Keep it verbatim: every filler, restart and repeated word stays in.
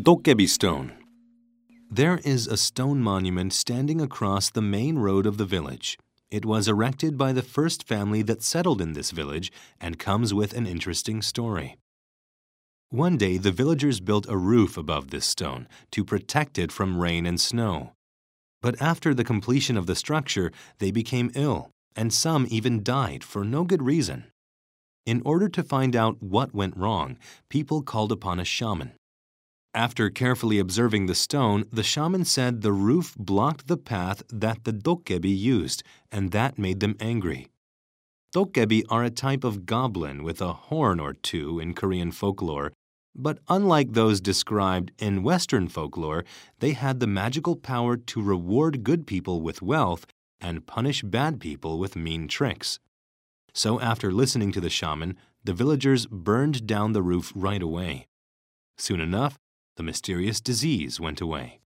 Dokkaebi Stone. There is a stone monument standing across the main road of the village. It was erected by the first family that settled in this village and comes with an interesting story. One day, the villagers built a roof above this stone to protect it from rain and snow. But after the completion of the structure, they became ill, and some even died for no good reason. In order to find out what went wrong, people called upon a shaman. After carefully observing the stone, the shaman said the roof blocked the path that the Dokkaebi used, and that made them angry. Dokkaebi are a type of goblin with a horn or two in Korean folklore, but unlike those described in Western folklore, they had the magical power to reward good people with wealth and punish bad people with mean tricks. So after listening to the shaman, the villagers burned down the roof right away. Soon enough, the mysterious disease went away.